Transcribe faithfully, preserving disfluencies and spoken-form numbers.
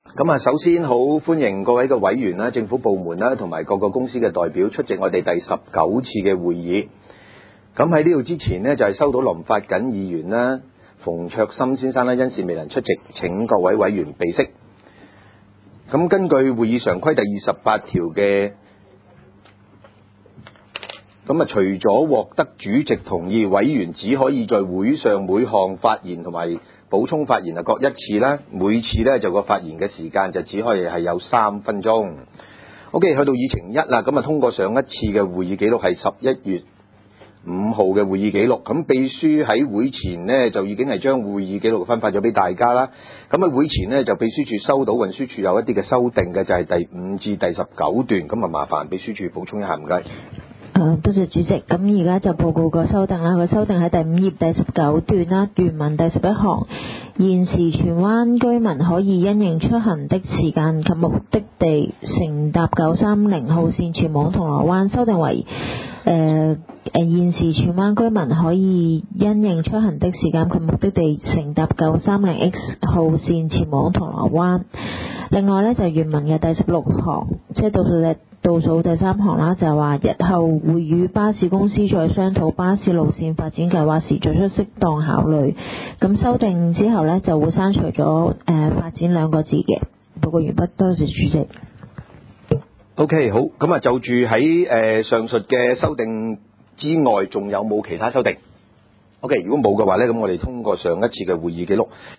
咁啊，首先好歡迎各位嘅委員啦、政府部門啦，同埋各個公司嘅代表出席我哋第十九次嘅會議。咁喺呢度之前呢，就係收到林發瑾議員啦、馮卓森先生啦，因事未能出席，請各位委員備悉。咁根據會議常規第二十八條嘅，咁啊，除咗獲得主席同意，委員只可以在會上每項發言同埋補充發言啊各一次啦，每次呢就個發言嘅時間就只可以係有三分鐘。OK，去到議程一啦，咁啊通過上一次嘅會議記錄係十一月五號嘅會議記錄，咁秘書喺會前呢就已經係將會議記錄分發咗俾大家啦。咁喺會前呢就秘書處收到運輸處有一啲嘅修訂嘅，就係第五至第十九段，咁啊麻煩秘書處補充一下，唔該。 誒，多謝主席。咁而家就報告個修訂啦。個修訂喺第五頁第十九段啦，原文第十一行，現時荃灣居民可以因應出行的時間及目的地乘搭九三零號線前往銅鑼灣，修訂為誒誒現時荃灣居民可以因應出行的時間及目的地乘搭九三零 X 號線前往銅鑼灣。另外呢，就原文嘅第十六行，即係到數倒數第三行啦，就係話日後會與巴士公司再商討巴士路線發展計劃時作出適當考慮。咁修訂之後呢，就會刪除咗誒、呃、發展兩個字嘅。報告完畢，多謝主席。 OK， 好，咁啊就住喺誒上述嘅修訂之外，仲有冇其他修訂？OK， 如果冇嘅話呢，咁我哋通過上一次嘅會議記錄。